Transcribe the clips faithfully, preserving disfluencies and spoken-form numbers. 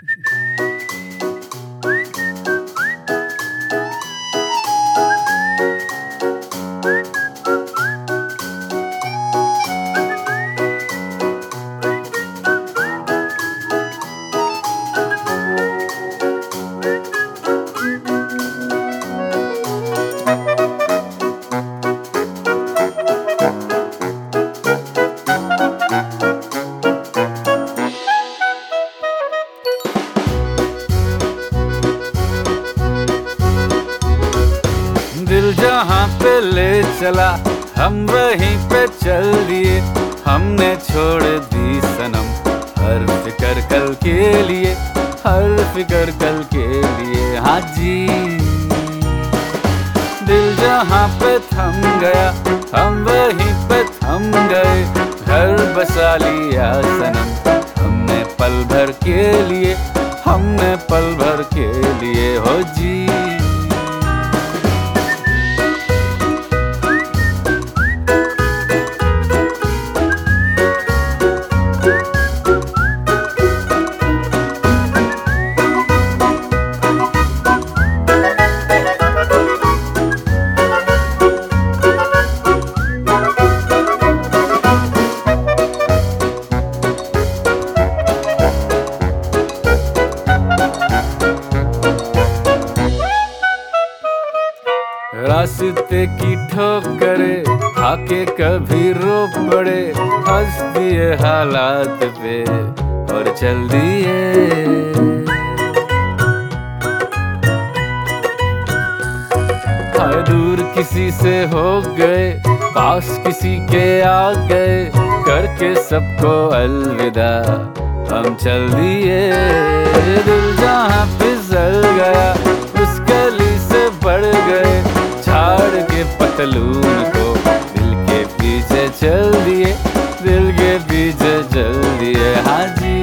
दिल जहाँ पे ले चला हम वहीं पे चल दिए, हमने छोड़ दी सनम हर फिकर कल के लिए, हर फिकर कल के लिए। हाँ जी, दिल जहाँ पे थम गया हम वहीं पे थम गए, घर बसा लिया सनम हमने पल भर के लिए, हमने पल भर के लिए। हो जी, रास्ते की ठोकरे खाके कभी रो पड़े, हंस दिए हालात पे और चल दिए। हाय दूर किसी से हो गए, पास किसी के आ गए, करके सबको अलविदा हम चल दिए। दिल जहाँ फिसल गया उस गली से बढ़ गए, झाड़ के पतलून को दिल के पीछे चल दिए, दिल के पीछे चल दिए। हाँ जी,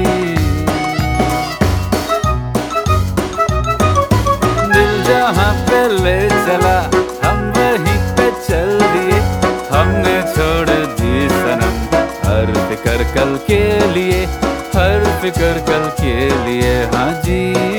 दिल जहाँ पे ले चला हम वहीं पे चल दिए, हमने छोड़ दी सनम हर फिकर कल के लिए, हर फिकर कल के लिए। हाँ जी,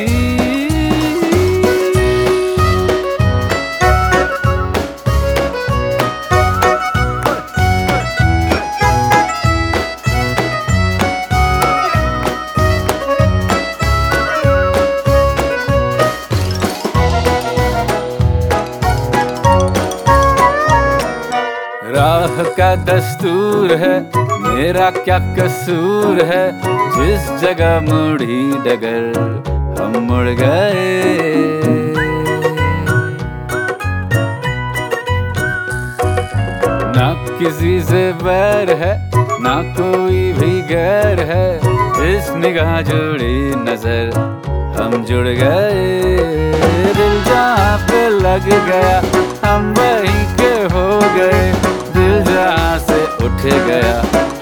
राह का दस्तूर है मेरा क्या कसूर है, जिस जगह मुड़ी डगर हम मुड़ गए। ना किसी से बैर है ना कोई भी गैर है, इस निगाह जुड़ी नजर हम जुड़ गए। दिल जहाँ पे लग गया हम वहीं के हो गए, दिल जहाँ से उठ गया